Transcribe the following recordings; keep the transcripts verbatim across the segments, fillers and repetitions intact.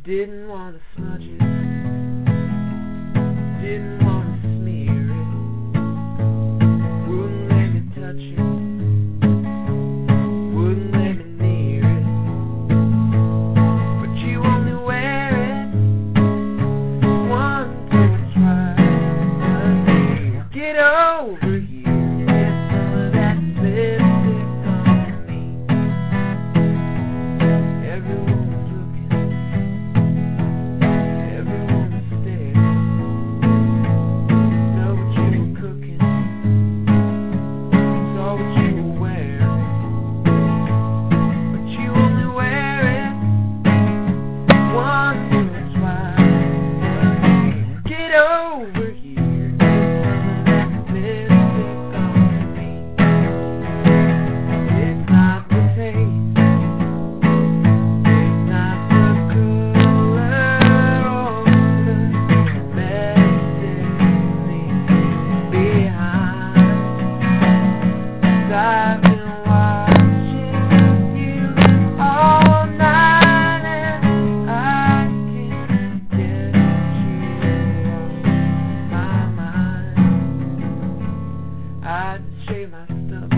Didn't want to smudge it, didn't want to smear it, wouldn't let me touch it, wouldn't let me near it, but you only wear it once or twice. Get over here, get some of that lipstick on me. Everyone's looking, everyone's staring. Know what you were cooking, saw what you were wearing, but you only wear it once or twice. Get over here, get some of that lipstick on me. It's not the taste, it's not the color or the message behind. 'Cause I've been watching you all night and I can't get you off my mind. I'd shave my stomach,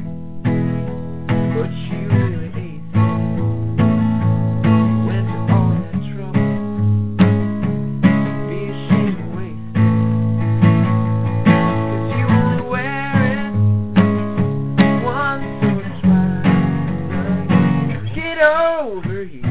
but you really ate it. Went to all that trouble, be ashamed and wasted. 'Cause you only wear it once or twice a year. Get over here.